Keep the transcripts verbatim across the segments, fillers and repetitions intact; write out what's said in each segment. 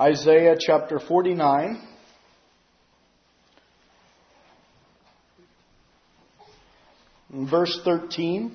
Isaiah chapter forty-nine. Verse thirteen.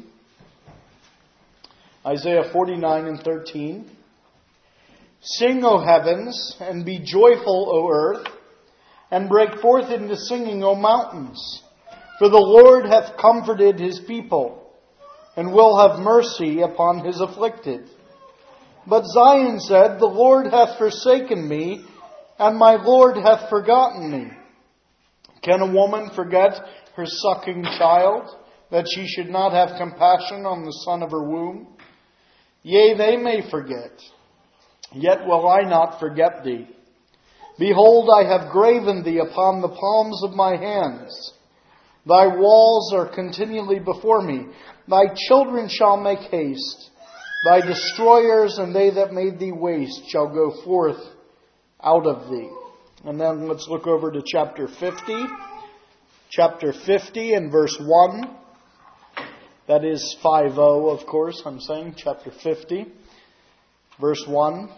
Isaiah forty-nine and thirteen. Sing, O heavens, and be joyful, O earth, and break forth into singing, O mountains. For the Lord hath comforted his people, and will have mercy upon his afflicted. But Zion said, The Lord hath forsaken me, and my Lord hath forgotten me. Can a woman forget her sucking child, that she should not have compassion on the son of her womb? Yea, they may forget, yet will I not forget thee. Behold, I have graven thee upon the palms of my hands. Thy walls are continually before me. Thy children shall make haste. Thy destroyers and they that made thee waste shall go forth out of thee. And then let's look over to chapter fifty. Chapter fifty and verse one. That is five oh, of course, I'm saying. Chapter fifty, verse one.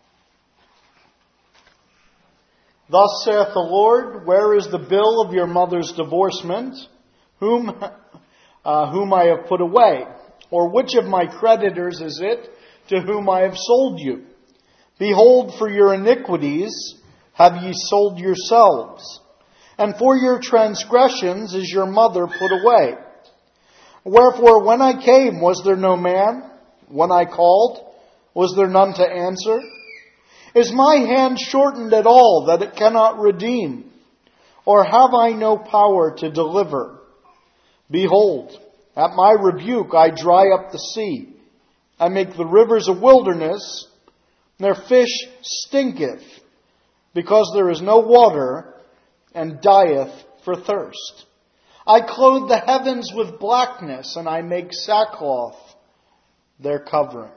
Thus saith the Lord, where is the bill of your mother's divorcement, whom, uh, whom I have put away? Or which of my creditors is it to whom I have sold you? Behold, for your iniquities have ye sold yourselves, and for your transgressions is your mother put away. Wherefore, when I came, was there no man? When I called, was there none to answer? Is my hand shortened at all, that it cannot redeem? Or have I no power to deliver? Behold, at my rebuke I dry up the sea. I make the rivers a wilderness. Their fish stinketh, because there is no water, and dieth for thirst. I clothe the heavens with blackness, and I make sackcloth their covering.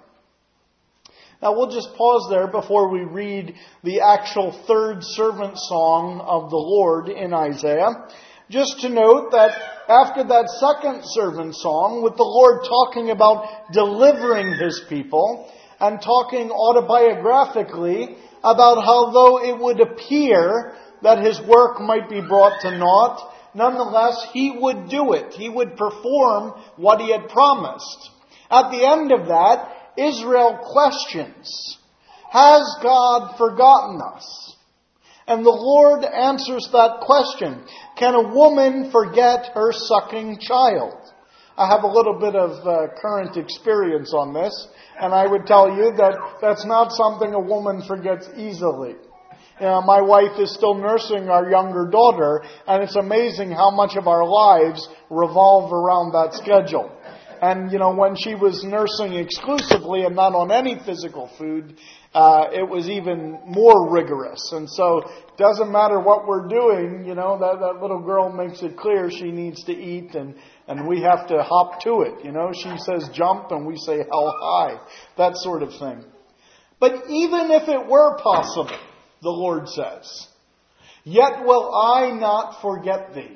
Now we'll just pause there before we read the actual third servant song of the Lord in Isaiah. Just to note that after that second servant song, with the Lord talking about delivering his people, and talking autobiographically about how though it would appear that his work might be brought to naught, nonetheless he would do it. He would perform what he had promised. At the end of that, Israel questions, has God forgotten us? And the Lord answers that question. Can a woman forget her sucking child? I have a little bit of uh, current experience on this, and I would tell you that that's not something a woman forgets easily. You know, my wife is still nursing our younger daughter, and it's amazing how much of our lives revolve around that schedule. And, you know, when she was nursing exclusively and not on any physical food, uh, it was even more rigorous. And so it doesn't matter what we're doing, you know, that, that little girl makes it clear she needs to eat, and, and we have to hop to it. You know, she says jump and we say how high, that sort of thing. But even if it were possible, the Lord says, yet will I not forget thee.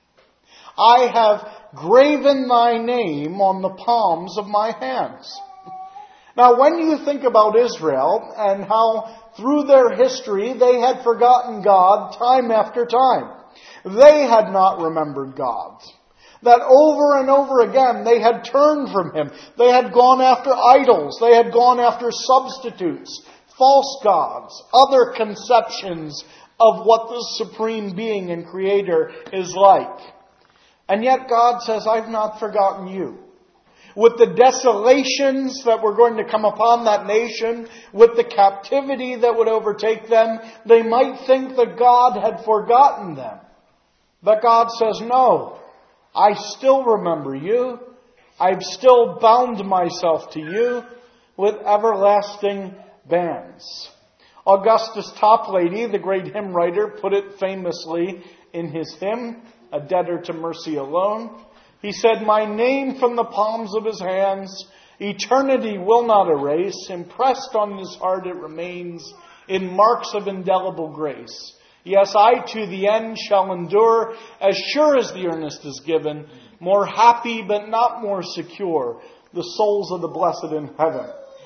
I have graven thy name on the palms of my hands. Now, when you think about Israel and how through their history they had forgotten God time after time, they had not remembered God. That over and over again they had turned from Him. They had gone after idols. They had gone after substitutes, false gods, other conceptions of what the supreme being and creator is like. And yet God says, I've not forgotten you. With the desolations that were going to come upon that nation, with the captivity that would overtake them, they might think that God had forgotten them. But God says, no, I still remember you. I've still bound myself to you with everlasting bands. Augustus Toplady, the great hymn writer, put it famously in his hymn, A Debtor to Mercy Alone. He said, my name from the palms of his hands, eternity will not erase. Impressed on his heart it remains in marks of indelible grace. Yes, I to the end shall endure, as sure as the earnest is given, more happy but not more secure, the souls of the blessed in heaven.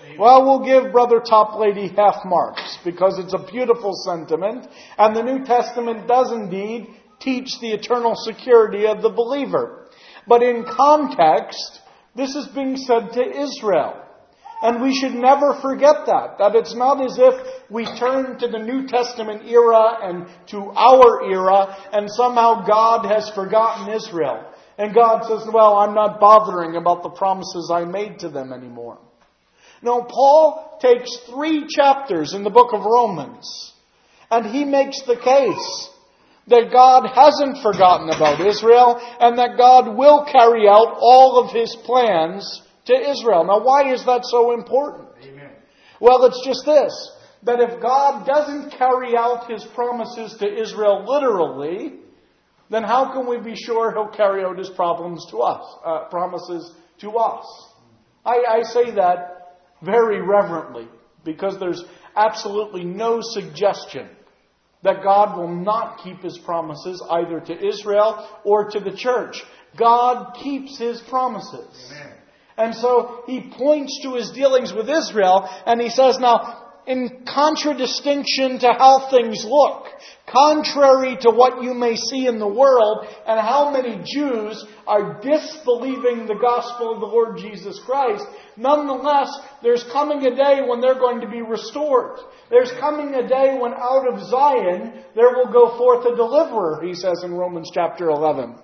Well, we'll give Brother Toplady half marks because it's a beautiful sentiment, and the New Testament does indeed teach the eternal security of the believer. But in context, this is being said to Israel. And we should never forget that. That it's not as if we turn to the New Testament era and to our era and somehow God has forgotten Israel. And God says, well, I'm not bothering about the promises I made to them anymore. No, Paul takes three chapters in the book of Romans and he makes the case that God hasn't forgotten about Israel and that God will carry out all of His plans to Israel. Now, why is that so important? Amen. Well, it's just this, that if God doesn't carry out His promises to Israel literally, then how can we be sure He'll carry out His problems to us, uh, promises to us? I, I say that very reverently because there's absolutely no suggestion that God will not keep His promises either to Israel or to the church. God keeps His promises. Amen. And so He points to His dealings with Israel and He says, now, in contradistinction to how things look, contrary to what you may see in the world and how many Jews are disbelieving the gospel of the Lord Jesus Christ, nonetheless, there's coming a day when they're going to be restored. There's coming a day when out of Zion there will go forth a deliverer, he says in Romans chapter eleven.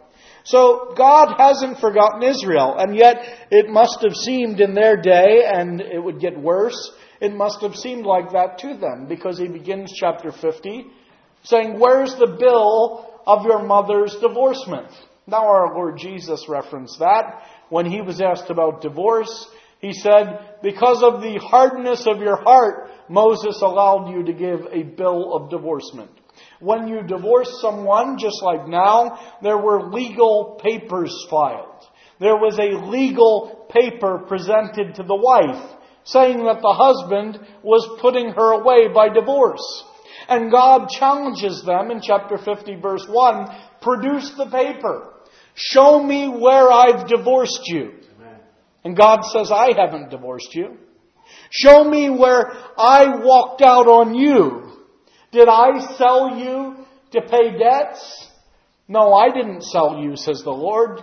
So God hasn't forgotten Israel, and yet it must have seemed in their day, and it would get worse, it must have seemed like that to them, because he begins chapter fifty saying, where's the bill of your mother's divorcement? Now our Lord Jesus referenced that when he was asked about divorce. He said, because of the hardness of your heart, Moses allowed you to give a bill of divorcement. When you divorced someone, just like now, there were legal papers filed. There was a legal paper presented to the wife saying that the husband was putting her away by divorce. And God challenges them in chapter fifty, verse one, produce the paper. Show me where I've divorced you. Amen. And God says, I haven't divorced you. Show me where I walked out on you. Did I sell you to pay debts? No, I didn't sell you, says the Lord.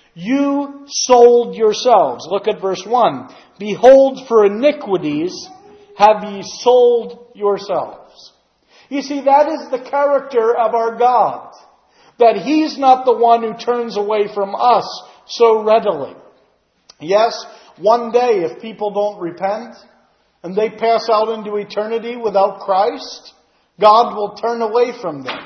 You sold yourselves. Look at verse one. Behold, for iniquities have ye sold yourselves. You see, that is the character of our God. That He's not the one who turns away from us so readily. Yes, one day if people don't repent and they pass out into eternity without Christ, God will turn away from them.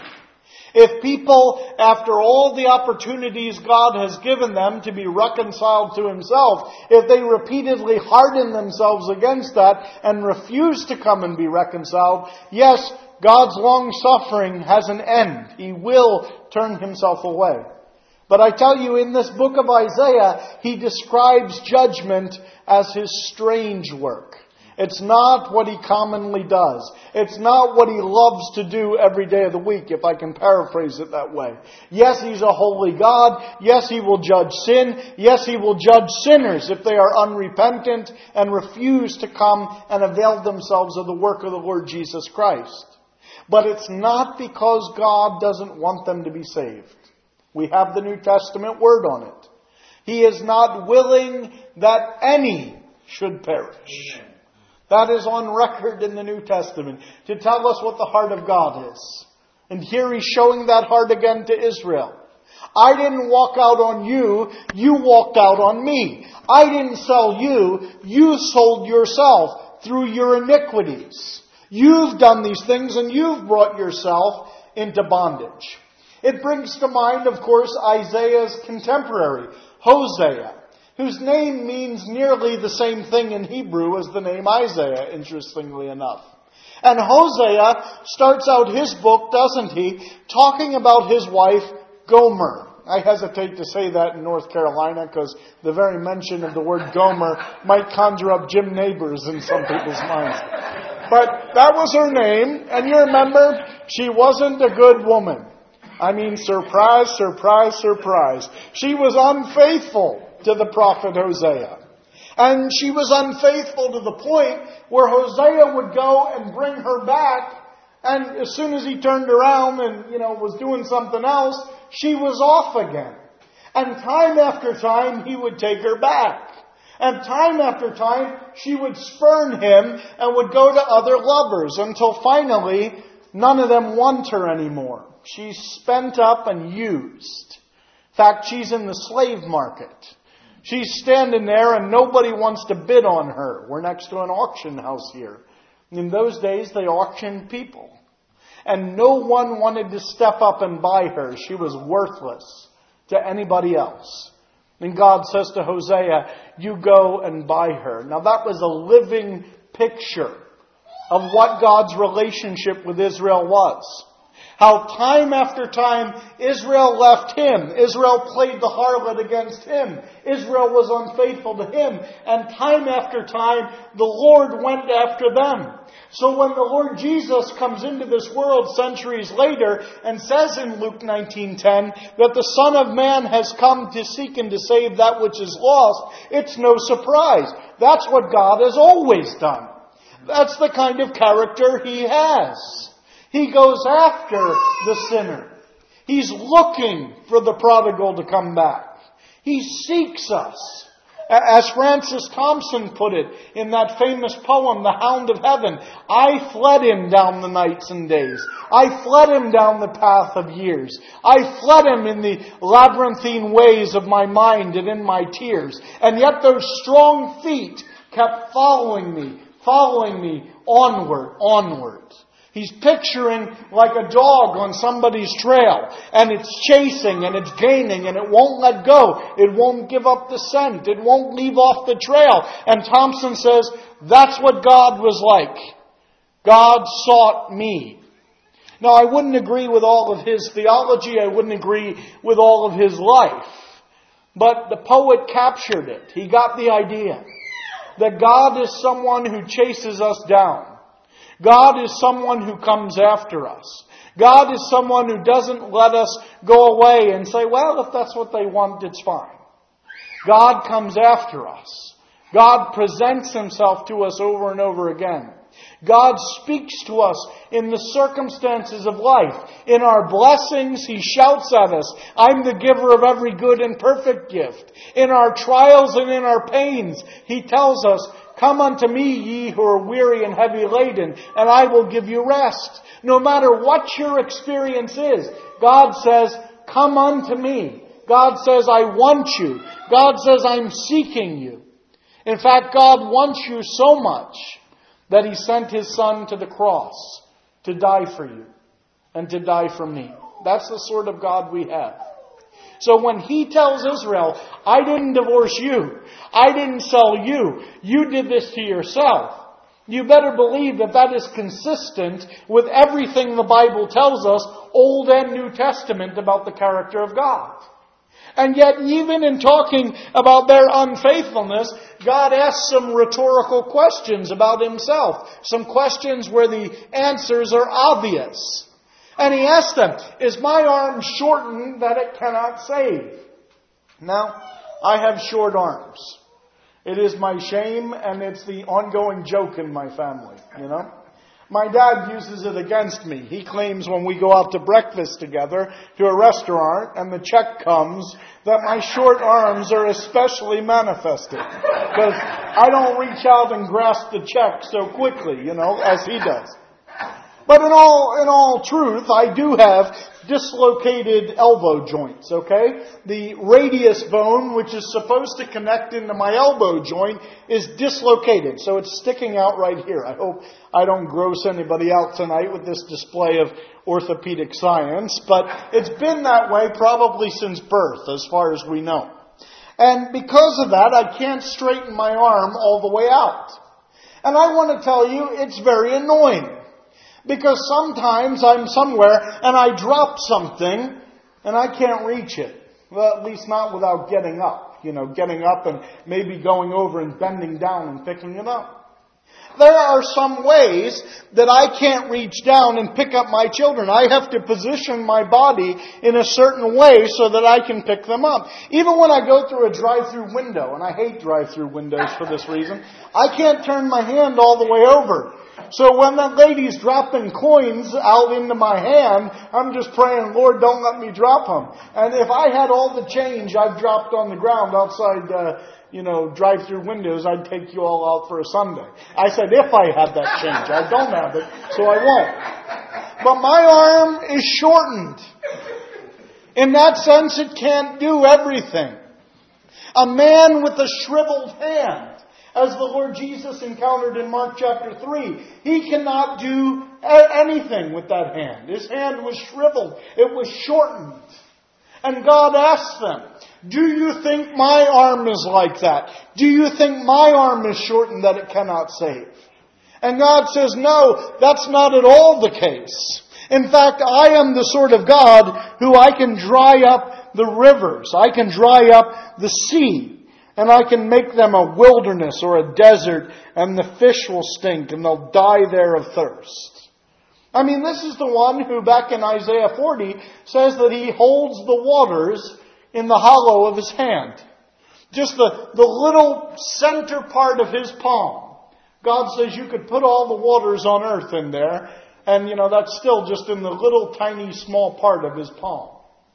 If people, after all the opportunities God has given them to be reconciled to Himself, if they repeatedly harden themselves against that and refuse to come and be reconciled, yes, God's long suffering has an end. He will turn Himself away. But I tell you, in this book of Isaiah, he describes judgment as His strange work. It's not what He commonly does. It's not what He loves to do every day of the week, if I can paraphrase it that way. Yes, He's a holy God. Yes, He will judge sin. Yes, He will judge sinners if they are unrepentant and refuse to come and avail themselves of the work of the Lord Jesus Christ. But it's not because God doesn't want them to be saved. We have the New Testament word on it. He is not willing that any should perish. Amen. That is on record in the New Testament to tell us what the heart of God is. And here He's showing that heart again to Israel. I didn't walk out on you, you walked out on me. I didn't sell you, you sold yourself through your iniquities. You've done these things and you've brought yourself into bondage. It brings to mind, of course, Isaiah's contemporary, Hosea, whose name means nearly the same thing in Hebrew as the name Isaiah, interestingly enough. And Hosea starts out his book, doesn't he, talking about his wife, Gomer. I hesitate to say that in North Carolina because the very mention of the word Gomer might conjure up Jim Neighbors in some people's minds. But that was her name, and you remember, she wasn't a good woman. I mean, surprise, surprise, surprise. She was unfaithful to the prophet Hosea. And she was unfaithful to the point where Hosea would go and bring her back. And as soon as he turned around and, you know, was doing something else, she was off again. And time after time, he would take her back. And time after time, she would spurn him and would go to other lovers until finally, none of them want her anymore. She's spent up and used. In fact, she's in the slave market. She's standing there and nobody wants to bid on her. We're next to an auction house here. In those days, they auctioned people. And no one wanted to step up and buy her. She was worthless to anybody else. And God says to Hosea, you go and buy her. Now that was a living picture of what God's relationship with Israel was. How time after time Israel left Him. Israel played the harlot against Him. Israel was unfaithful to Him. And time after time the Lord went after them. So when the Lord Jesus comes into this world centuries later and says in Luke nineteen ten that the Son of Man has come to seek and to save that which is lost, it's no surprise. That's what God has always done. That's the kind of character He has. He goes after the sinner. He's looking for the prodigal to come back. He seeks us. As Francis Thompson put it in that famous poem, The Hound of Heaven, I fled him down the nights and days. I fled him down the path of years. I fled him in the labyrinthine ways of my mind and in my tears. And yet those strong feet kept following me, following me onward, onward. He's picturing like a dog on somebody's trail, and it's chasing and it's gaining and it won't let go. It won't give up the scent. It won't leave off the trail. And Thompson says, that's what God was like. God sought me. Now, I wouldn't agree with all of his theology. I wouldn't agree with all of his life. But the poet captured it. He got the idea that God is someone who chases us down. God is someone who comes after us. God is someone who doesn't let us go away and say, well, if that's what they want, it's fine. God comes after us. God presents Himself to us over and over again. God speaks to us in the circumstances of life. In our blessings, He shouts at us, I'm the giver of every good and perfect gift. In our trials and in our pains, He tells us, come unto me, ye who are weary and heavy laden, and I will give you rest. No matter what your experience is, God says, come unto me. God says, I want you. God says, I'm seeking you. In fact, God wants you so much that He sent His Son to the cross to die for you and to die for me. That's the sort of God we have. So when He tells Israel, I didn't divorce you, I didn't sell you, you did this to yourself, you better believe that that is consistent with everything the Bible tells us, Old and New Testament, about the character of God. And yet, even in talking about their unfaithfulness, God asks some rhetorical questions about Himself. Some questions where the answers are obvious. And He asks them, is my arm shortened that it cannot save? Now, I have short arms. It is my shame, and it's the ongoing joke in my family, you know. My dad uses it against me. He claims when we go out to breakfast together to a restaurant and the check comes that my short arms are especially manifested. Because I don't reach out and grasp the check so quickly, you know, as he does. But in all, in all truth, I do have dislocated elbow joints, okay? The radius bone, which is supposed to connect into my elbow joint, is dislocated. So it's sticking out right here. I hope I don't gross anybody out tonight with this display of orthopedic science, but it's been that way probably since birth, as far as we know. And because of that, I can't straighten my arm all the way out. And I want to tell you, it's very annoying. Because sometimes I'm somewhere and I drop something and I can't reach it. Well, at least not without getting up. You know, getting up and maybe going over and bending down and picking it up. There are some ways that I can't reach down and pick up my children. I have to position my body in a certain way so that I can pick them up. Even when I go through a drive-through window, and I hate drive-through windows for this reason, I can't turn my hand all the way over. So when that lady's dropping coins out into my hand, I'm just praying, Lord, don't let me drop them. And if I had all the change I've dropped on the ground outside, uh, you know, drive-through windows, I'd take you all out for a Sunday. I said if I had that change. I don't have it, so I won't. But my arm is shortened. In that sense, it can't do everything. A man with a shriveled hand, as the Lord Jesus encountered in Mark chapter three, he cannot do anything with that hand. His hand was shriveled. It was shortened. And God asked them, do you think my arm is like that? Do you think my arm is shortened that it cannot save? And God says, no, that's not at all the case. In fact, I am the sort of God who I can dry up the rivers. I can dry up the sea. And I can make them a wilderness or a desert, and the fish will stink, and they'll die there of thirst. I mean, this is the one who, back in Isaiah forty, says that he holds the waters in the hollow of his hand. Just the, the little center part of his palm. God says you could put all the waters on earth in there, and, you know, that's still just in the little tiny small part of his palm.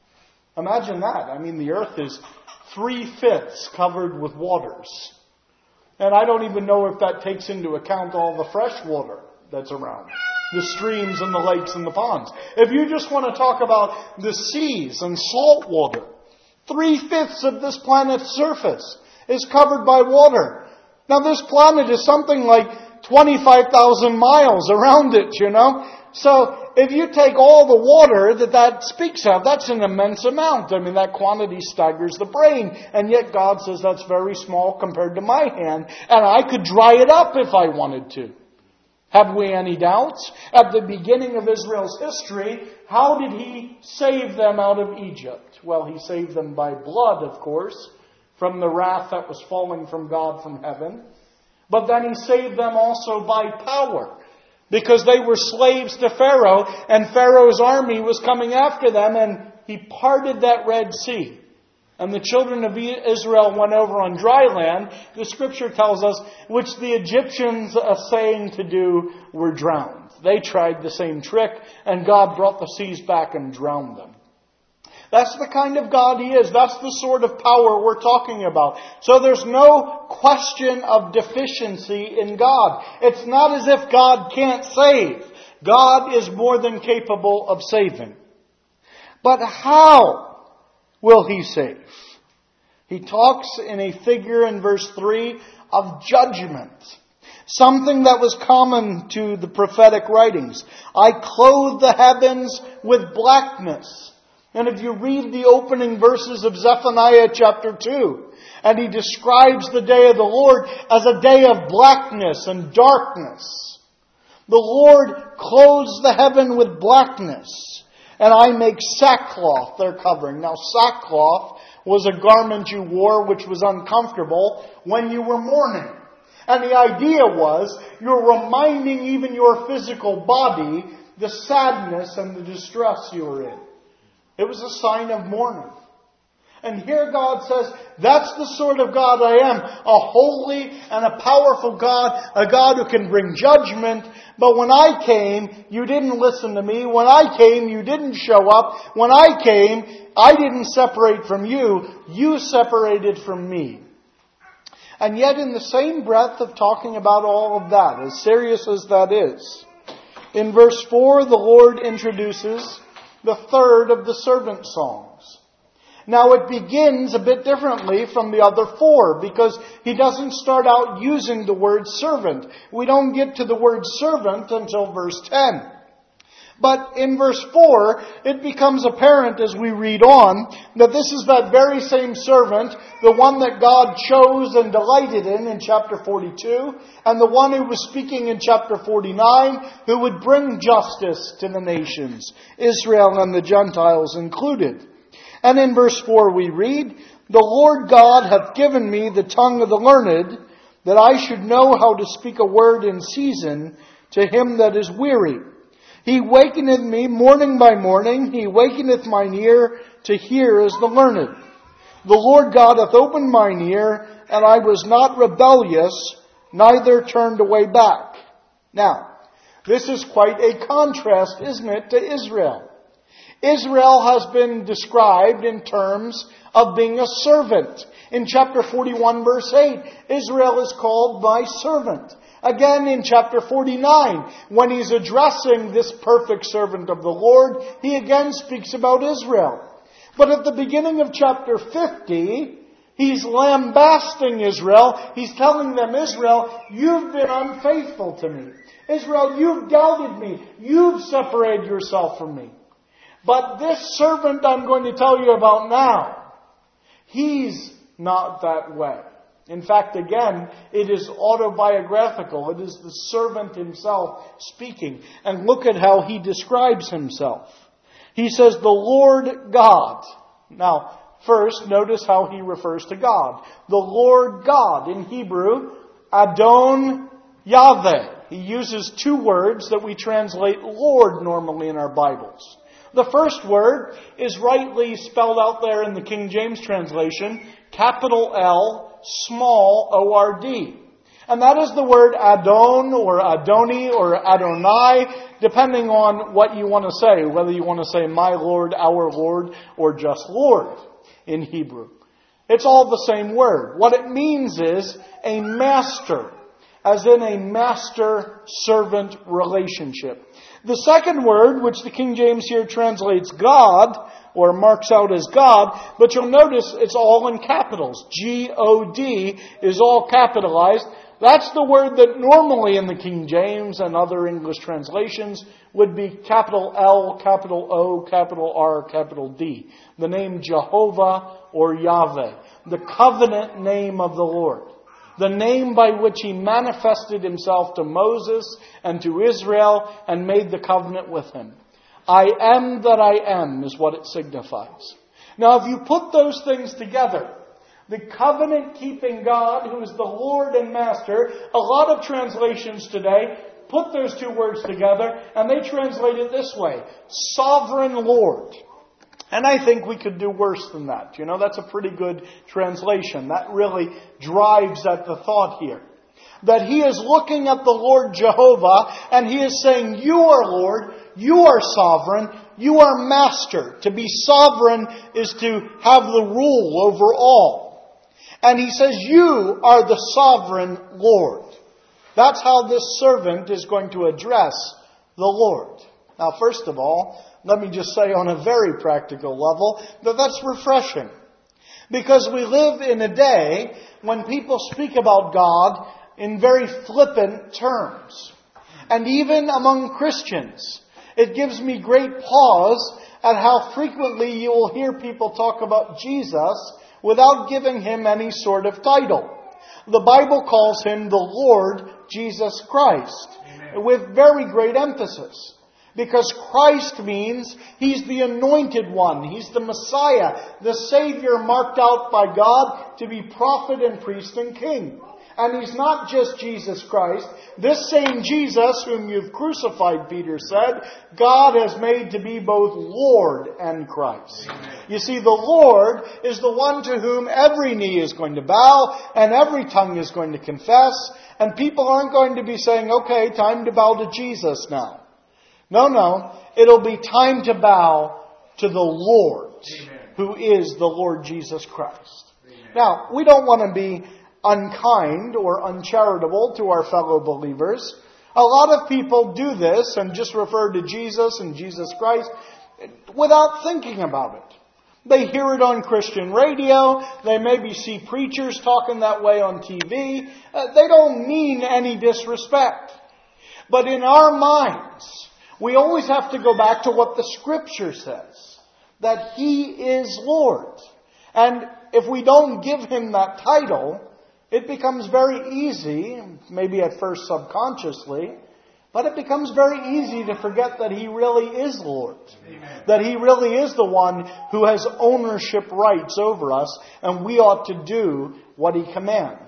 Imagine that. I mean, the earth is three-fifths covered with waters. And I don't even know if that takes into account all the fresh water that's around. The streams and the lakes and the ponds. If you just want to talk about the seas and salt water, three-fifths of this planet's surface is covered by water. Now this planet is something like twenty-five thousand miles around it, you know. So if you take all the water that that speaks of, that's an immense amount. I mean, that quantity staggers the brain. And yet God says that's very small compared to my hand. And I could dry it up if I wanted to. Have we any doubts? At the beginning of Israel's history, how did he save them out of Egypt? Well, he saved them by blood, of course, from the wrath that was falling from God from heaven. But then he saved them also by power. Because they were slaves to Pharaoh, and Pharaoh's army was coming after them, and he parted that Red Sea. And the children of Israel went over on dry land, the scripture tells us, which the Egyptians, essaying to do, were drowned. They tried the same trick, and God brought the seas back and drowned them. That's the kind of God he is. That's the sort of power we're talking about. So there's no question of deficiency in God. It's not as if God can't save. God is more than capable of saving. But how will he save? He talks in a figure in verse three of judgment. Something that was common to the prophetic writings. I clothe the heavens with blackness. And if you read the opening verses of Zephaniah chapter two, and he describes the day of the Lord as a day of blackness and darkness. The Lord clothes the heaven with blackness, and I make sackcloth their covering. Now sackcloth was a garment you wore which was uncomfortable when you were mourning. And the idea was you're reminding even your physical body the sadness and the distress you were in. It was a sign of mourning. And here God says, that's the sort of God I am. A holy and a powerful God. A God who can bring judgment. But when I came, you didn't listen to me. When I came, you didn't show up. When I came, I didn't separate from you. You separated from me. And yet in the same breath of talking about all of that, as serious as that is, in verse four, the Lord introduces the third of the servant songs. Now it begins a bit differently from the other four because he doesn't start out using the word servant. We don't get to the word servant until verse ten. But in verse four, it becomes apparent as we read on that this is that very same servant, the one that God chose and delighted in in chapter forty-two, and the one who was speaking in chapter forty-nine, who would bring justice to the nations, Israel and the Gentiles included. And in verse four we read, the Lord God hath given me the tongue of the learned, that I should know how to speak a word in season to him that is weary. He wakeneth me morning by morning, he wakeneth mine ear to hear as the learned. The Lord God hath opened mine ear, and I was not rebellious, neither turned away back. Now, this is quite a contrast, isn't it, to Israel? Israel has been described in terms of being a servant. In chapter forty-one, verse eight, Israel is called my servant. Again, in chapter forty-nine, when he's addressing this perfect servant of the Lord, he again speaks about Israel. But at the beginning of chapter fifty, he's lambasting Israel. He's telling them, Israel, you've been unfaithful to me. Israel, you've doubted me. You've separated yourself from me. But this servant I'm going to tell you about now, he's not that way. In fact, again, it is autobiographical. It is the servant himself speaking. And look at how he describes himself. He says, the Lord God. Now, first, notice how he refers to God. The Lord God. In Hebrew, Adon Yahweh. He uses two words that we translate Lord normally in our Bibles. The first word is rightly spelled out there in the King James translation, capital L, small O R D. And that is the word Adon or Adoni or Adonai, depending on what you want to say, whether you want to say my Lord, our Lord, or just Lord in Hebrew. It's all the same word. What it means is a master, as in a master-servant relationship. The second word, which the King James here translates God, or marks out as God, but you'll notice it's all in capitals. G O D is all capitalized. That's the word that normally in the King James and other English translations would be capital L, capital O, capital R, capital D. The name Jehovah or Yahweh. The covenant name of the Lord. The name by which he manifested himself to Moses and to Israel and made the covenant with him. I am that I am is what it signifies. Now, if you put those things together, the covenant-keeping God, who is the Lord and Master, a lot of translations today put those two words together and they translate it this way, Sovereign Lord. And I think we could do worse than that. You know, that's a pretty good translation. That really drives at the thought here. That he is looking at the Lord Jehovah and he is saying, you are Lord, you are sovereign, you are master. To be sovereign is to have the rule over all. And he says, you are the sovereign Lord. That's how this servant is going to address the Lord. Now, first of all, let me just say on a very practical level that that's refreshing. Because we live in a day when people speak about God in very flippant terms. And even among Christians, it gives me great pause at how frequently you will hear people talk about Jesus without giving him any sort of title. The Bible calls him the Lord Jesus Christ. Amen. With very great emphasis. Because Christ means he's the anointed one. He's the Messiah, the Savior marked out by God to be prophet and priest and king. And he's not just Jesus Christ. This same Jesus whom you've crucified, Peter said, God has made to be both Lord and Christ. Amen. You see, the Lord is the one to whom every knee is going to bow and every tongue is going to confess. And people aren't going to be saying, okay, time to bow to Jesus now. No, no. It'll be time to bow to the Lord, Amen. Who is the Lord Jesus Christ. Amen. Now, we don't want to be unkind or uncharitable to our fellow believers. A lot of people do this and just refer to Jesus and Jesus Christ without thinking about it. They hear it on Christian radio. They maybe see preachers talking that way on T V. Uh, they don't mean any disrespect. But in our minds, we always have to go back to what the Scripture says. That He is Lord. And if we don't give Him that title, it becomes very easy, maybe at first subconsciously, but it becomes very easy to forget that He really is Lord. Amen. That He really is the one who has ownership rights over us, and we ought to do what He commands.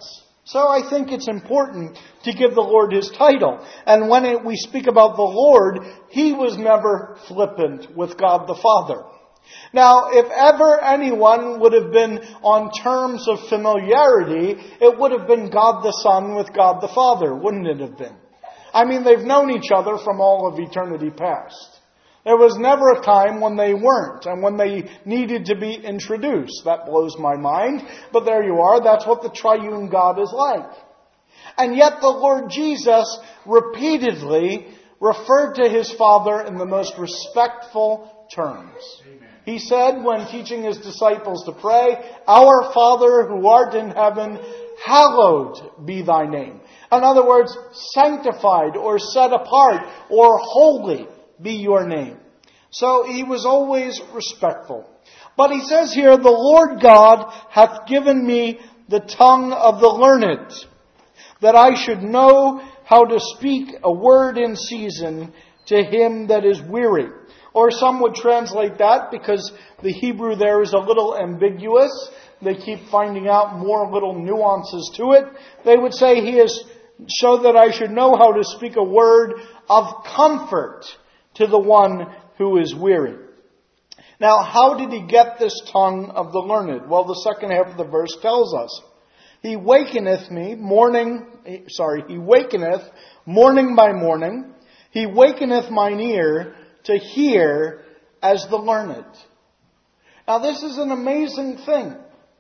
So I think it's important to give the Lord His title. And when it, we speak about the Lord, He was never flippant with God the Father. Now, if ever anyone would have been on terms of familiarity, it would have been God the Son with God the Father, wouldn't it have been? I mean, they've known each other from all of eternity past. There was never a time when they weren't, and when they needed to be introduced. That blows my mind, but there you are. That's what the triune God is like. And yet the Lord Jesus repeatedly referred to His Father in the most respectful terms. Amen. He said, when teaching His disciples to pray, "Our Father who art in heaven, hallowed be Thy name." In other words, sanctified or set apart or holy be your name. So He was always respectful. But He says here, "The Lord God hath given me the tongue of the learned, that I should know how to speak a word in season to him that is weary." Or some would translate that, because the Hebrew there is a little ambiguous. They keep finding out more little nuances to it. They would say, He is so that I should know how to speak a word of comfort to the one who is weary. Now, how did He get this tongue of the learned? Well, the second half of the verse tells us. He wakeneth me morning, sorry, He wakeneth morning by morning. He wakeneth mine ear to hear as the learned. Now, this is an amazing thing.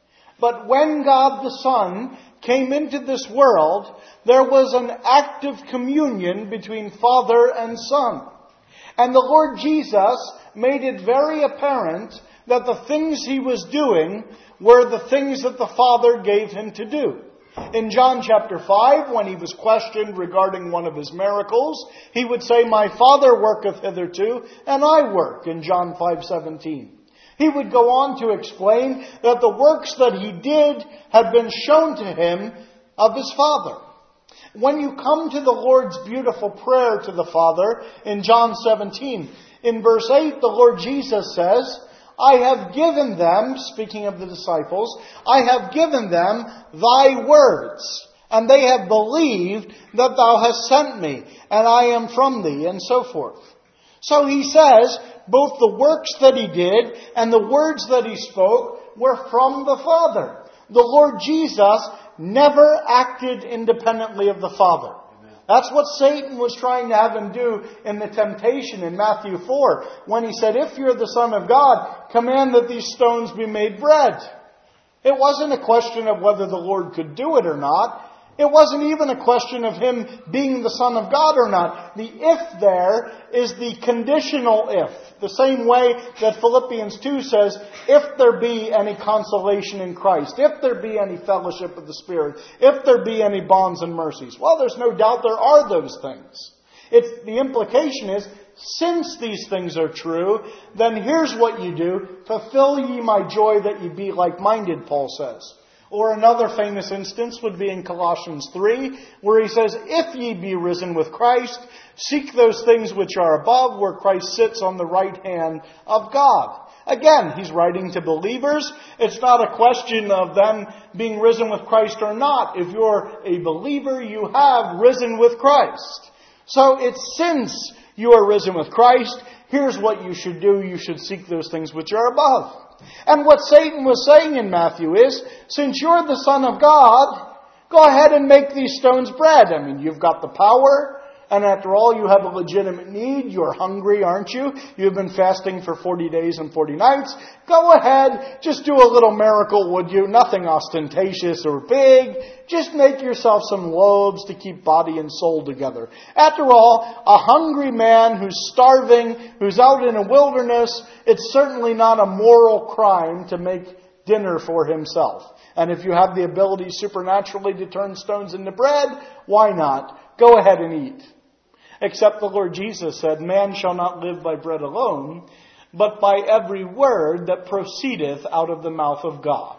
But when God the Son came into this world, there was an active communion between Father and Son. And the Lord Jesus made it very apparent that the things He was doing were the things that the Father gave Him to do. In John chapter five, when He was questioned regarding one of His miracles, He would say, "My Father worketh hitherto, and I work," in John five seventeen. He would go on to explain that the works that He did had been shown to Him of His Father. When you come to the Lord's beautiful prayer to the Father in John seventeen, in verse eight, the Lord Jesus says, "I have given them," speaking of the disciples, "I have given them Thy words, and they have believed that Thou hast sent me, and I am from Thee," and so forth. So He says, both the works that He did and the words that He spoke were from the Father. The Lord Jesus never acted independently of the Father. Amen. That's what Satan was trying to have Him do in the temptation in Matthew four, when he said, "If you're the Son of God, command that these stones be made bread." It wasn't a question of whether the Lord could do it or not. It wasn't even a question of Him being the Son of God or not. The if there is the conditional if. The same way that Philippians two says, "If there be any consolation in Christ, if there be any fellowship of the Spirit, if there be any bonds and mercies." Well, there's no doubt there are those things. It's, the implication is, since these things are true, then here's what you do. "Fulfill ye my joy that ye be like-minded," Paul says. Or another famous instance would be in Colossians three, where he says, "If ye be risen with Christ, seek those things which are above, where Christ sits on the right hand of God." Again, he's writing to believers. It's not a question of them being risen with Christ or not. If you're a believer, you have risen with Christ. So it's since you are risen with Christ, here's what you should do. You should seek those things which are above. And what Satan was saying in Matthew is, since you're the Son of God, go ahead and make these stones bread. I mean, you've got the power. And after all, you have a legitimate need. You're hungry, aren't you? You've been fasting for forty days and forty nights. Go ahead, just do a little miracle, would you? Nothing ostentatious or big. Just make yourself some loaves to keep body and soul together. After all, a hungry man who's starving, who's out in a wilderness, it's certainly not a moral crime to make dinner for himself. And if you have the ability supernaturally to turn stones into bread, why not? Go ahead and eat. Except the Lord Jesus said, "Man shall not live by bread alone, but by every word that proceedeth out of the mouth of God."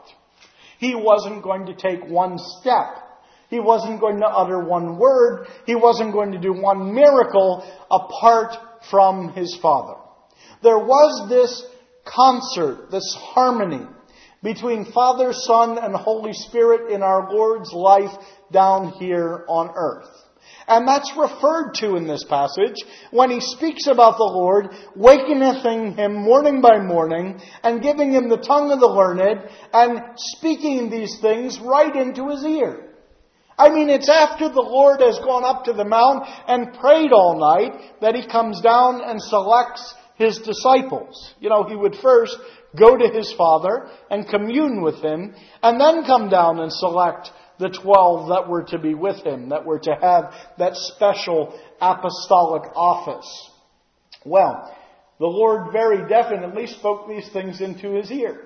He wasn't going to take one step. He wasn't going to utter one word. He wasn't going to do one miracle apart from His Father. There was this concert, this harmony between Father, Son, and Holy Spirit in our Lord's life down here on earth. And that's referred to in this passage when he speaks about the Lord wakening him morning by morning and giving him the tongue of the learned and speaking these things right into his ear. I mean, it's after the Lord has gone up to the mount and prayed all night that he comes down and selects his disciples. You know, he would first go to his Father and commune with him and then come down and select the twelve that were to be with him, that were to have that special apostolic office. Well, the Lord very definitely spoke these things into his ear.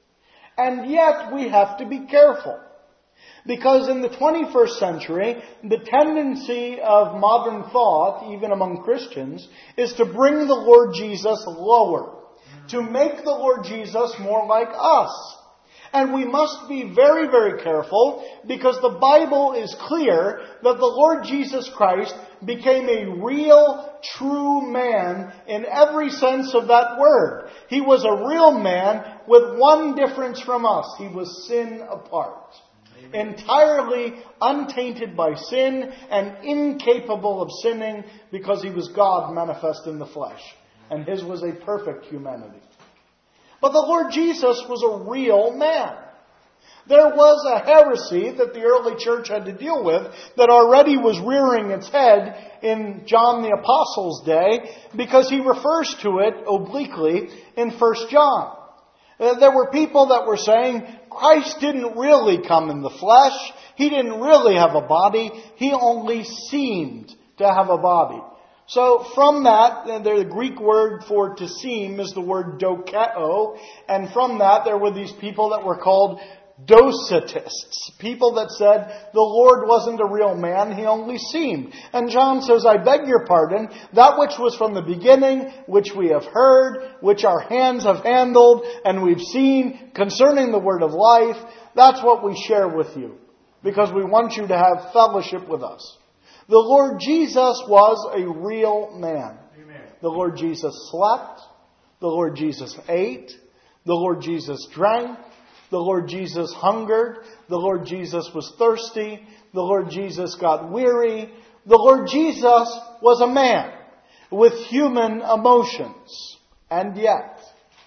And yet we have to be careful. Because in the twenty-first century, the tendency of modern thought, even among Christians, is to bring the Lord Jesus lower. To make the Lord Jesus more like us. And we must be very, very careful because the Bible is clear that the Lord Jesus Christ became a real, true man in every sense of that word. He was a real man with one difference from us. He was sin apart. Amen. Entirely untainted by sin and incapable of sinning because he was God manifest in the flesh. And his was a perfect humanity. But the Lord Jesus was a real man. There was a heresy that the early church had to deal with that already was rearing its head in John the Apostle's day because he refers to it obliquely in First John. There were people that were saying Christ didn't really come in the flesh. He didn't really have a body. He only seemed to have a body. So from that, the Greek word for to seem is the word dokeo. And from that, there were these people that were called Docetists. People that said the Lord wasn't a real man, he only seemed. And John says, I beg your pardon, that which was from the beginning, which we have heard, which our hands have handled, and we've seen concerning the word of life, that's what we share with you. Because we want you to have fellowship with us. The Lord Jesus was a real man. Amen. The Lord Jesus slept. The Lord Jesus ate. The Lord Jesus drank. The Lord Jesus hungered. The Lord Jesus was thirsty. The Lord Jesus got weary. The Lord Jesus was a man with human emotions. And yet,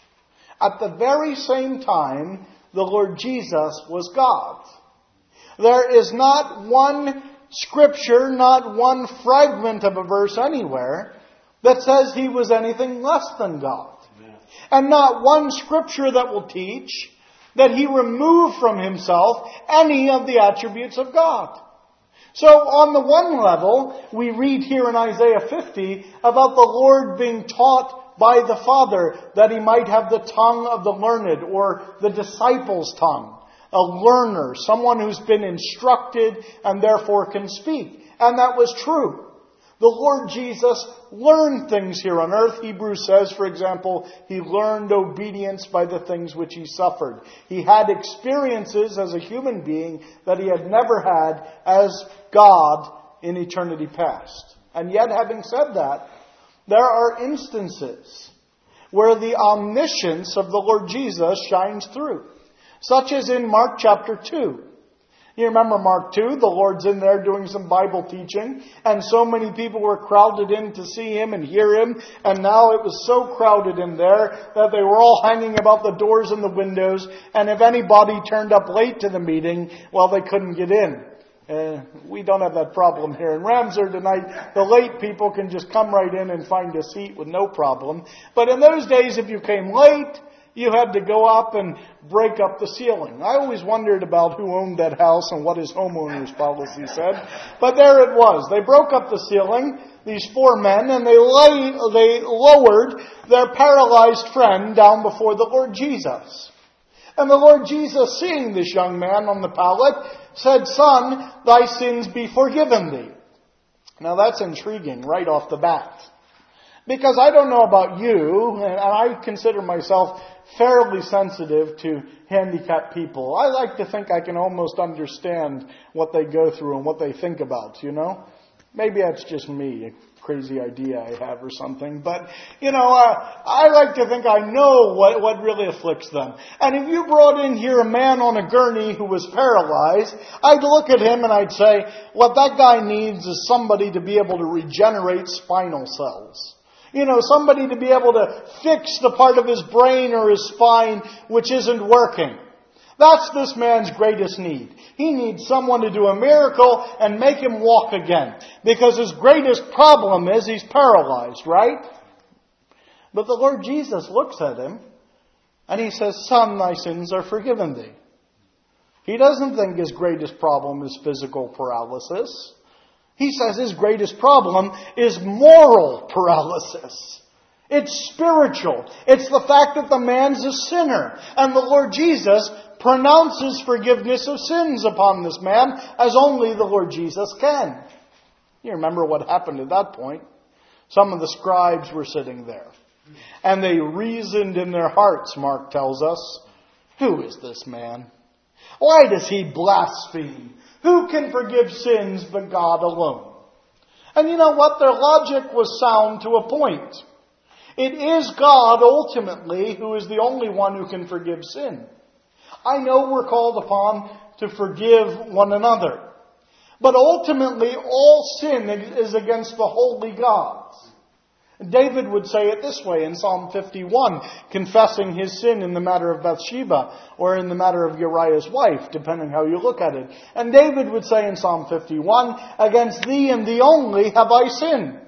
at the very same time, the Lord Jesus was God. There is not one Scripture, not one fragment of a verse anywhere that says he was anything less than God. Amen. And not one Scripture that will teach that he removed from himself any of the attributes of God. So on the one level, we read here in Isaiah fifty about the Lord being taught by the Father that he might have the tongue of the learned or the disciples' tongue. A learner, someone who's been instructed and therefore can speak. And that was true. The Lord Jesus learned things here on earth. Hebrews says, for example, he learned obedience by the things which he suffered. He had experiences as a human being that he had never had as God in eternity past. And yet, having said that, there are instances where the omniscience of the Lord Jesus shines through. Such as in Mark chapter two. You remember Mark two, the Lord's in there doing some Bible teaching, and so many people were crowded in to see him and hear him, and now it was so crowded in there that they were all hanging about the doors and the windows, and if anybody turned up late to the meeting, well, they couldn't get in. Uh, we don't have that problem here in Ramsar tonight. The late people can just come right in and find a seat with no problem. But in those days, if you came late, you had to go up and break up the ceiling. I always wondered about who owned that house and what his homeowner's policy said. But there it was. They broke up the ceiling, these four men, and they, lay, they lowered their paralyzed friend down before the Lord Jesus. And the Lord Jesus, seeing this young man on the pallet, said, Son, thy sins be forgiven thee. Now that's intriguing right off the bat. Because I don't know about you, and I consider myself fairly sensitive to handicapped people. I like to think I can almost understand what they go through and what they think about, you know. Maybe that's just me, a crazy idea I have or something. But, you know, uh, I like to think I know what, what really afflicts them. And if you brought in here a man on a gurney who was paralyzed, I'd look at him and I'd say, what that guy needs is somebody to be able to regenerate spinal cells. You know, somebody to be able to fix the part of his brain or his spine which isn't working. That's this man's greatest need. He needs someone to do a miracle and make him walk again. Because his greatest problem is he's paralyzed, right? But the Lord Jesus looks at him and he says, son, thy sins are forgiven thee. He doesn't think his greatest problem is physical paralysis. He says his greatest problem is moral paralysis. It's spiritual. It's the fact that the man's a sinner. And the Lord Jesus pronounces forgiveness of sins upon this man as only the Lord Jesus can. You remember what happened at that point. Some of the scribes were sitting there. And they reasoned in their hearts, Mark tells us, who is this man? Why does he blaspheme? Who can forgive sins but God alone? And you know what? Their logic was sound to a point. It is God ultimately who is the only one who can forgive sin. I know we're called upon to forgive one another. But ultimately all sin is against the holy God. David would say it this way in Psalm fifty-one, confessing his sin in the matter of Bathsheba or in the matter of Uriah's wife, depending how you look at it. And David would say in Psalm fifty-one, against thee and thee only have I sinned.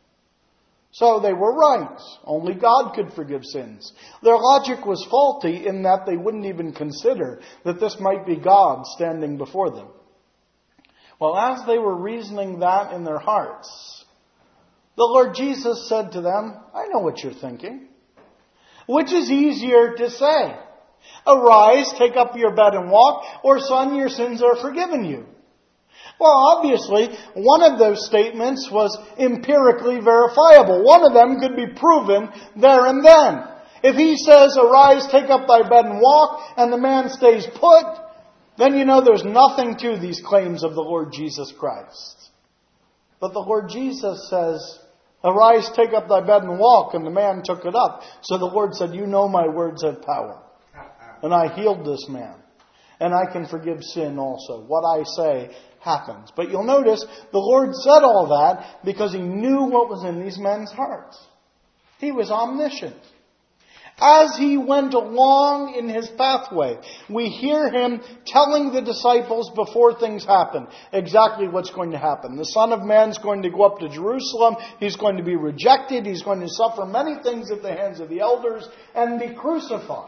So they were right. Only God could forgive sins. Their logic was faulty in that they wouldn't even consider that this might be God standing before them. Well, as they were reasoning that in their hearts, the Lord Jesus said to them, I know what you're thinking. Which is easier to say? Arise, take up your bed and walk, or son, your sins are forgiven you. Well, obviously, one of those statements was empirically verifiable. One of them could be proven there and then. If he says, arise, take up thy bed and walk, and the man stays put, then you know there's nothing to these claims of the Lord Jesus Christ. But the Lord Jesus says, arise, take up thy bed and walk, and the man took it up. So the Lord said, you know my words have power. And I healed this man. And I can forgive sin also. What I say happens. But you'll notice the Lord said all that because he knew what was in these men's hearts. He was omniscient. As he went along in his pathway, we hear him telling the disciples before things happen exactly what's going to happen. The Son of Man is going to go up to Jerusalem. He's going to be rejected. He's going to suffer many things at the hands of the elders and be crucified.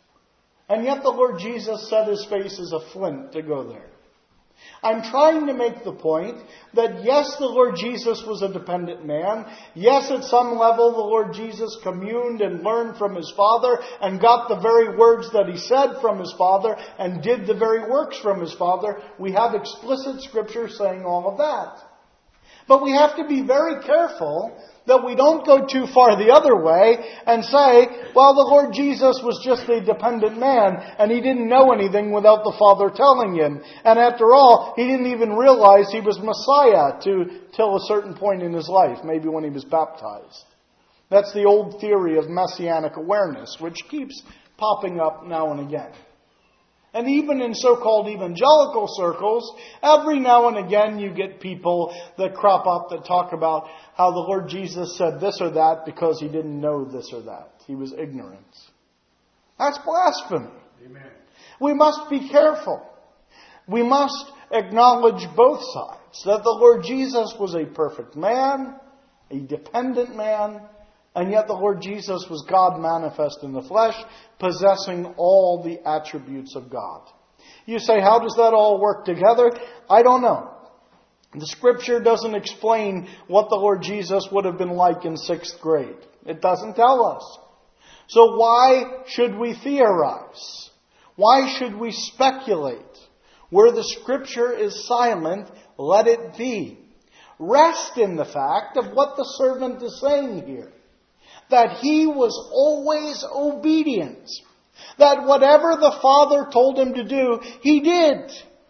And yet the Lord Jesus set his face as a flint to go there. I'm trying to make the point that yes, the Lord Jesus was a dependent man. Yes, at some level the Lord Jesus communed and learned from his Father and got the very words that he said from his Father and did the very works from his Father. We have explicit scripture saying all of that. But we have to be very careful that we don't go too far the other way and say, well, the Lord Jesus was just a dependent man and he didn't know anything without the Father telling him. And after all, he didn't even realize he was Messiah to till a certain point in his life, maybe when he was baptized. That's the old theory of messianic awareness, which keeps popping up now and again. And even in so-called evangelical circles, every now and again you get people that crop up that talk about how the Lord Jesus said this or that because he didn't know this or that. He was ignorant. That's blasphemy. Amen. We must be careful. We must acknowledge both sides. That the Lord Jesus was a perfect man, a dependent man, and yet the Lord Jesus was God manifest in the flesh, possessing all the attributes of God. You say, how does that all work together? I don't know. The scripture doesn't explain what the Lord Jesus would have been like in sixth grade. It doesn't tell us. So why should we theorize? Why should we speculate? Where the scripture is silent, let it be. Rest in the fact of what the servant is saying here. That he was always obedient. That whatever the Father told him to do, he did.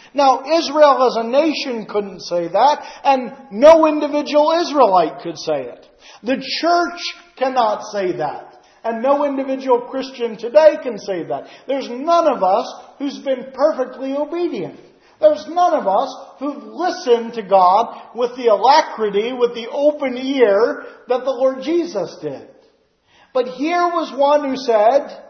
Now, Israel as a nation couldn't say that, and no individual Israelite could say it. The church cannot say that, and no individual Christian today can say that. There's none of us who's been perfectly obedient. There's none of us who've listened to God with the alacrity, with the open ear that the Lord Jesus did. But here was one who said,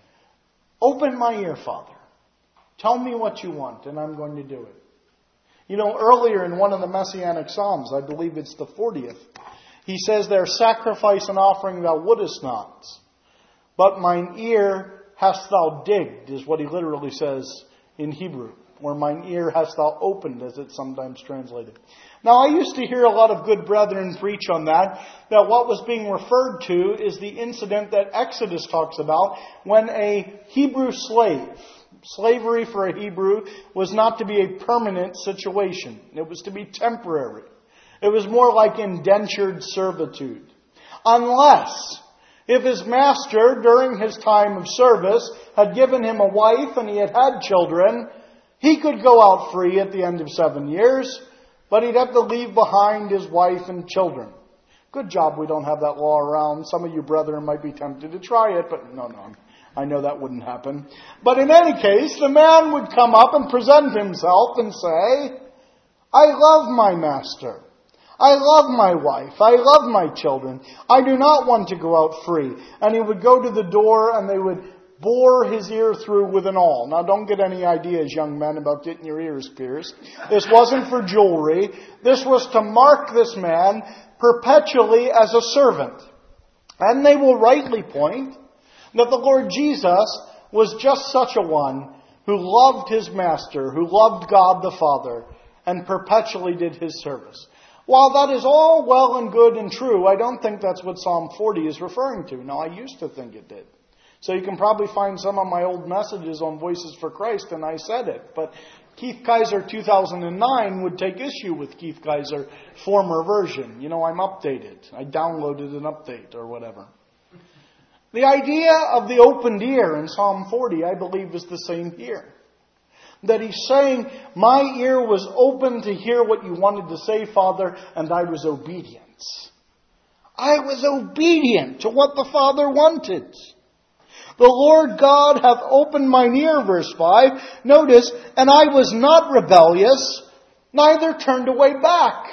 "Open my ear, Father. Tell me what you want, and I'm going to do it." You know, earlier in one of the Messianic Psalms, I believe it's the fortieth, he says there, "Sacrifice and offering thou wouldest not, but mine ear hast thou digged," is what he literally says in Hebrew. Or "mine ear hast thou opened," as it's sometimes translated. Now, I used to hear a lot of good brethren preach on that, that what was being referred to is the incident that Exodus talks about when a Hebrew slave, slavery for a Hebrew was not to be a permanent situation. It was to be temporary. It was more like indentured servitude. Unless, if his master, during his time of service, had given him a wife and he had had children, he could go out free at the end of seven years, but he'd have to leave behind his wife and children. Good job we don't have that law around. Some of you brethren might be tempted to try it, but no, no, I know that wouldn't happen. But in any case, the man would come up and present himself and say, "I love my master. I love my wife. I love my children. I do not want to go out free." And he would go to the door and they would bore his ear through with an awl. Now, don't get any ideas, young men, about getting your ears pierced. This wasn't for jewelry. This was to mark this man perpetually as a servant. And they will rightly point that the Lord Jesus was just such a one who loved his master, who loved God the Father, and perpetually did his service. While that is all well and good and true, I don't think that's what Psalm forty is referring to. Now, I used to think it did. So you can probably find some of my old messages on Voices for Christ, and I said it. But Keith Kaiser two thousand nine would take issue with Keith Kaiser former version. You know, I'm updated. I downloaded an update or whatever. The idea of the opened ear in Psalm forty, I believe, is the same here. That he's saying, my ear was open to hear what you wanted to say, Father, and I was obedient. I was obedient to what the Father wanted. The Lord God hath opened mine ear, verse five. Notice, and I was not rebellious, neither turned away back.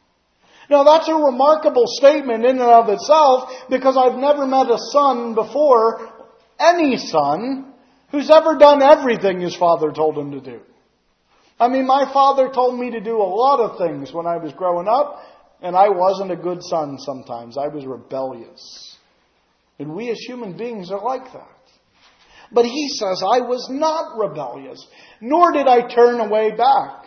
Now that's a remarkable statement in and of itself, because I've never met a son before, any son, who's ever done everything his father told him to do. I mean, my father told me to do a lot of things when I was growing up, and I wasn't a good son sometimes. I was rebellious. And we as human beings are like that. But he says, I was not rebellious, nor did I turn away back.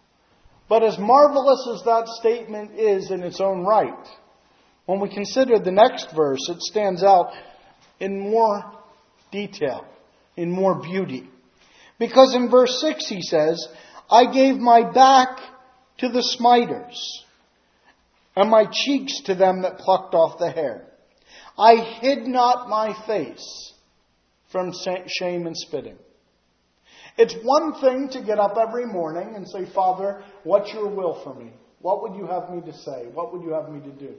But as marvelous as that statement is in its own right, when we consider the next verse, it stands out in more detail, in more beauty. Because in verse six he says, I gave my back to the smiters, and my cheeks to them that plucked off the hair. I hid not my face from shame and spitting. It's one thing to get up every morning and say, Father, what's your will for me? What would you have me to say? What would you have me to do?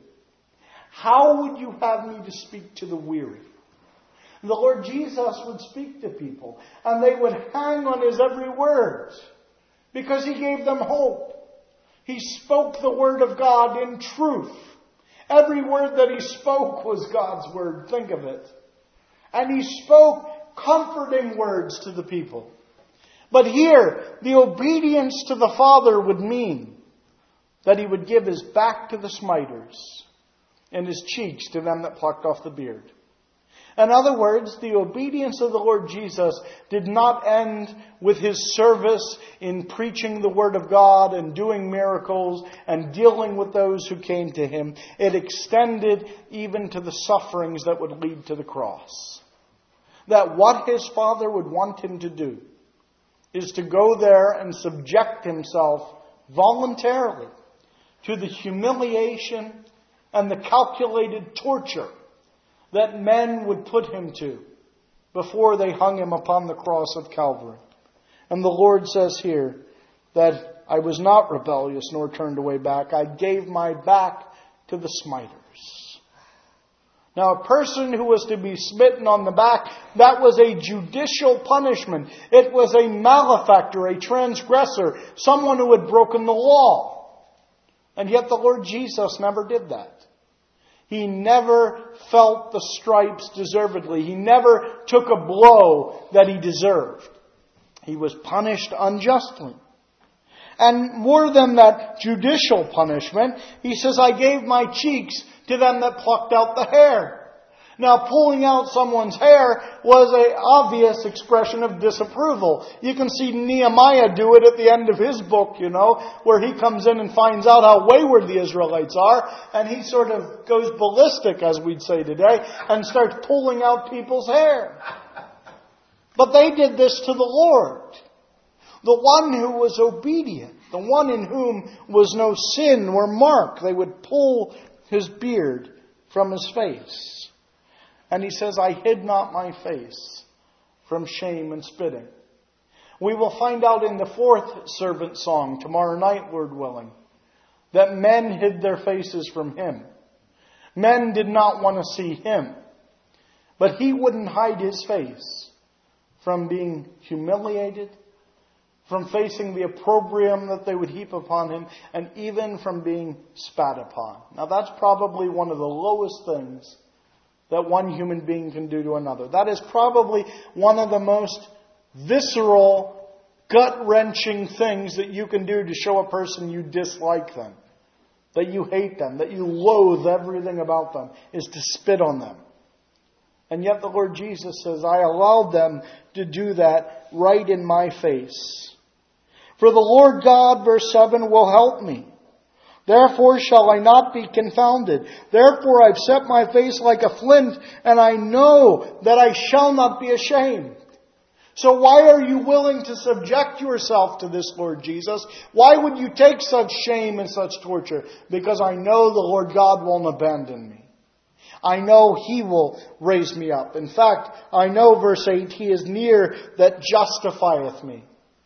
How would you have me to speak to the weary? The Lord Jesus would speak to people, and they would hang on his every word, because he gave them hope. He spoke the word of God in truth. Every word that he spoke was God's word. Think of it. And he spoke comforting words to the people. But here, the obedience to the Father would mean that he would give his back to the smiters and his cheeks to them that plucked off the beard. In other words, the obedience of the Lord Jesus did not end with his service in preaching the Word of God and doing miracles and dealing with those who came to him. It extended even to the sufferings that would lead to the cross. That what his Father would want him to do is to go there and subject himself voluntarily to the humiliation and the calculated torture that men would put him to before they hung him upon the cross of Calvary. And the Lord says here, that I was not rebellious nor turned away back. I gave my back to the smiters. Now, a person who was to be smitten on the back, that was a judicial punishment. It was a malefactor, a transgressor, someone who had broken the law. And yet the Lord Jesus never did that. He never felt the stripes deservedly. He never took a blow that he deserved. He was punished unjustly. And more than that judicial punishment, he says, I gave my cheeks to them that plucked out the hair. Now, pulling out someone's hair was an obvious expression of disapproval. You can see Nehemiah do it at the end of his book, you know, where he comes in and finds out how wayward the Israelites are, and he sort of goes ballistic, as we'd say today, and starts pulling out people's hair. But they did this to the Lord. The one who was obedient, the one in whom was no sin or mark, they would pull his beard from his face. And he says, I hid not my face from shame and spitting. We will find out in the fourth servant song tomorrow night, Lord willing, that men hid their faces from him. Men did not want to see him. But he wouldn't hide his face from being humiliated, from facing the opprobrium that they would heap upon him, and even from being spat upon. Now that's probably one of the lowest things that one human being can do to another. That is probably one of the most visceral, gut-wrenching things that you can do to show a person you dislike them, that you hate them, that you loathe everything about them, is to spit on them. And yet the Lord Jesus says, I allowed them to do that right in my face. For the Lord God, verse seven, will help me. Therefore shall I not be confounded. Therefore I've set my face like a flint, and I know that I shall not be ashamed. So why are you willing to subject yourself to this, Lord Jesus? Why would you take such shame and such torture? Because I know the Lord God won't abandon me. I know He will raise me up. In fact, I know, verse eight, He is near that justifieth me.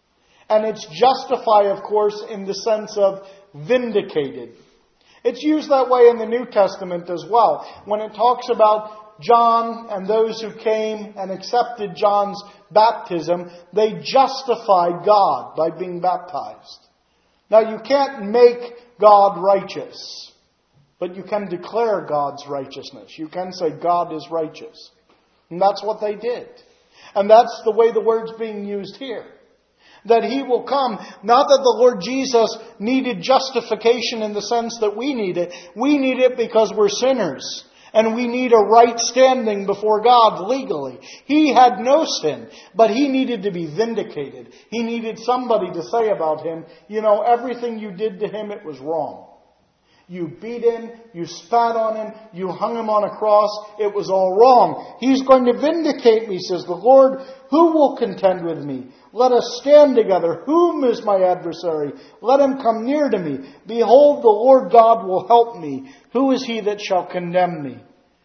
And it's justify, of course, in the sense of vindicated. It's used that way in the New Testament as well. When it talks about John and those who came and accepted John's baptism, they justified God by being baptized. Now, you can't make God righteous, but you can declare God's righteousness. You can say God is righteous. And that's what they did. And that's the way the word's being used here. That He will come, not that the Lord Jesus needed justification in the sense that we need it. We need it because we're sinners. And we need a right standing before God legally. He had no sin, but He needed to be vindicated. He needed somebody to say about Him, you know, everything you did to Him, it was wrong. You beat Him, you spat on Him, you hung Him on a cross, it was all wrong. He's going to vindicate me, says the Lord. Who will contend with me? Let us stand together. Whom is my adversary? Let him come near to me. Behold, the Lord God will help me. Who is he that shall condemn me?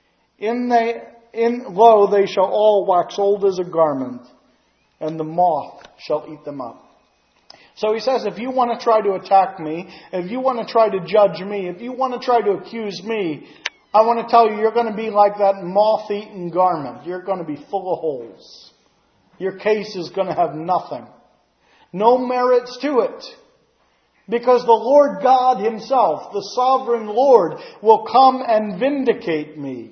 In they, in lo, they shall all wax old as a garment, and the moth shall eat them up. So he says, if you want to try to attack me, if you want to try to judge me, if you want to try to accuse me, I want to tell you, you're going to be like that moth-eaten garment. You're going to be full of holes. Your case is going to have nothing. No merits to it. Because the Lord God Himself, the sovereign Lord, will come and vindicate me.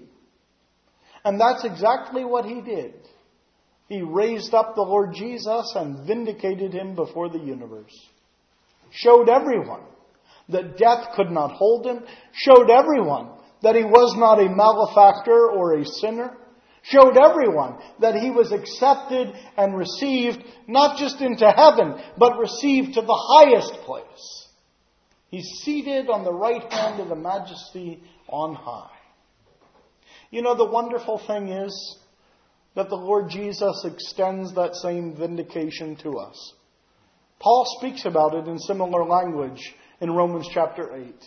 And that's exactly what He did. He raised up the Lord Jesus and vindicated Him before the universe. Showed everyone that death could not hold Him. Showed everyone that He was not a malefactor or a sinner. Showed everyone that He was accepted and received not just into heaven, but received to the highest place. He's seated on the right hand of the Majesty on high. You know, the wonderful thing is that the Lord Jesus extends that same vindication to us. Paul speaks about it in similar language in Romans chapter eight.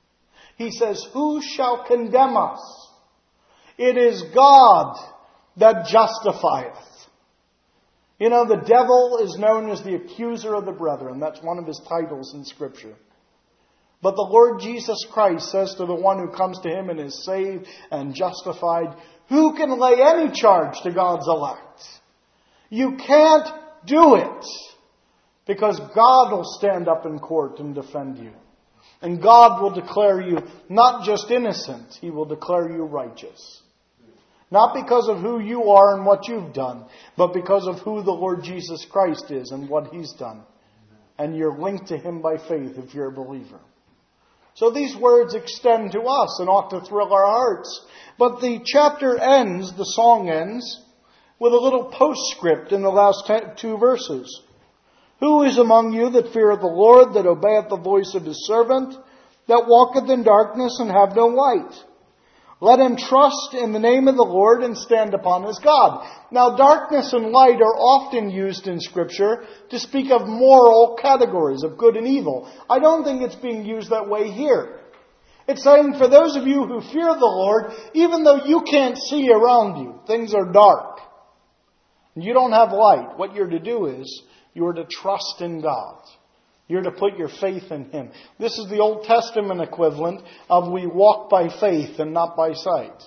He says, who shall condemn us? It is God that justifieth. You know, the devil is known as the accuser of the brethren. That's one of his titles in Scripture. But the Lord Jesus Christ says to the one who comes to him and is saved and justified, who can lay any charge to God's elect? You can't do it. Because God will stand up in court and defend you. And God will declare you not just innocent, He will declare you righteous. Not because of who you are and what you've done, but because of who the Lord Jesus Christ is and what He's done. And you're linked to Him by faith if you're a believer. So these words extend to us and ought to thrill our hearts. But the chapter ends, the song ends, with a little postscript in the last ten, two verses. Who is among you that feareth the Lord, that obeyeth the voice of His servant, that walketh in darkness and have no light? Let him trust in the name of the Lord and stand upon his God. Now, darkness and light are often used in Scripture to speak of moral categories of good and evil. I don't think it's being used that way here. It's saying for those of you who fear the Lord, even though you can't see around you, things are dark, and you don't have light, what you're to do is you are to trust in God. You're to put your faith in Him. This is the Old Testament equivalent of we walk by faith and not by sight.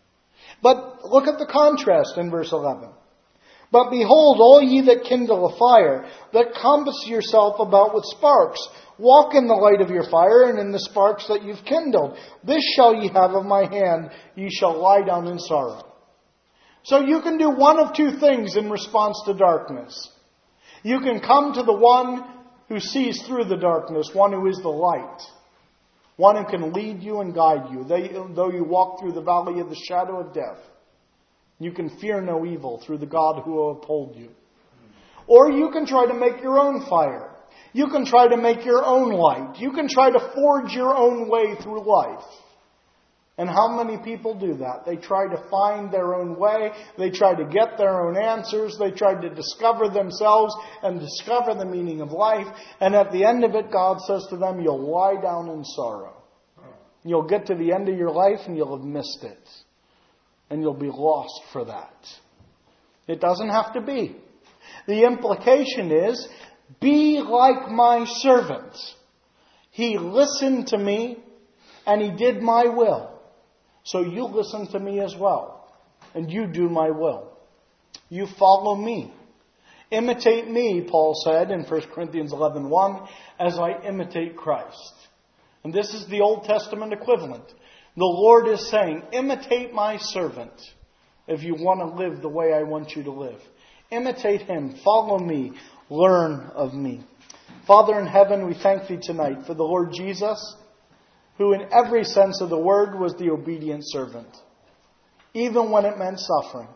But look at the contrast in verse eleven. But behold, all ye that kindle a fire, that compass yourself about with sparks, walk in the light of your fire and in the sparks that you've kindled. This shall ye have of my hand, ye shall lie down in sorrow. So you can do one of two things in response to darkness. You can come to the one who sees through the darkness, one who is the light, one who can lead you and guide you. They, though you walk through the valley of the shadow of death, you can fear no evil through the God who will uphold you. Or you can try to make your own fire. You can try to make your own light. You can try to forge your own way through life. And how many people do that? They try to find their own way. They try to get their own answers. They try to discover themselves and discover the meaning of life. And at the end of it, God says to them, you'll lie down in sorrow. You'll get to the end of your life and you'll have missed it. And you'll be lost for that. It doesn't have to be. The implication is, be like my servant. He listened to me and he did my will. So you listen to me as well. And you do my will. You follow me. Imitate me, Paul said in First Corinthians eleven one, as I imitate Christ. And this is the Old Testament equivalent. The Lord is saying, imitate my servant if you want to live the way I want you to live. Imitate him. Follow me. Learn of me. Father in heaven, we thank thee tonight for the Lord Jesus, who in every sense of the word was the obedient servant, even when it meant suffering.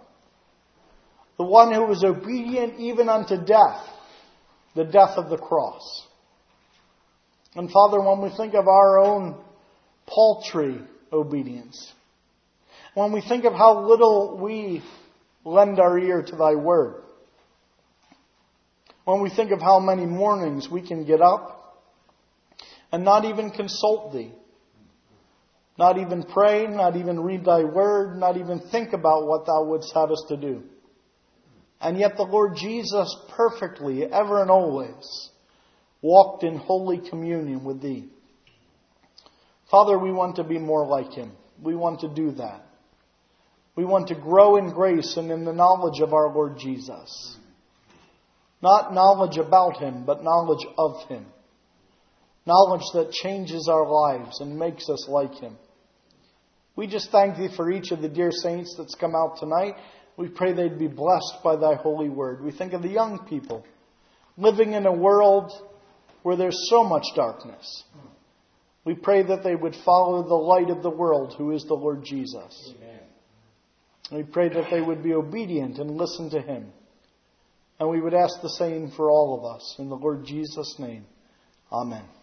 The one who was obedient even unto death, the death of the cross. And Father, when we think of our own paltry obedience, when we think of how little we lend our ear to thy word, when we think of how many mornings we can get up and not even consult thee, not even pray, not even read thy word, not even think about what thou wouldst have us to do. And yet the Lord Jesus perfectly, ever and always, walked in holy communion with thee. Father, we want to be more like him. We want to do that. We want to grow in grace and in the knowledge of our Lord Jesus. Not knowledge about him, but knowledge of him. Knowledge that changes our lives and makes us like him. We just thank thee for each of the dear saints that's come out tonight. We pray they'd be blessed by thy holy word. We think of the young people living in a world where there's so much darkness. We pray that they would follow the light of the world, who is the Lord Jesus. Amen. We pray that they would be obedient and listen to him. And we would ask the same for all of us. In the Lord Jesus' name, amen.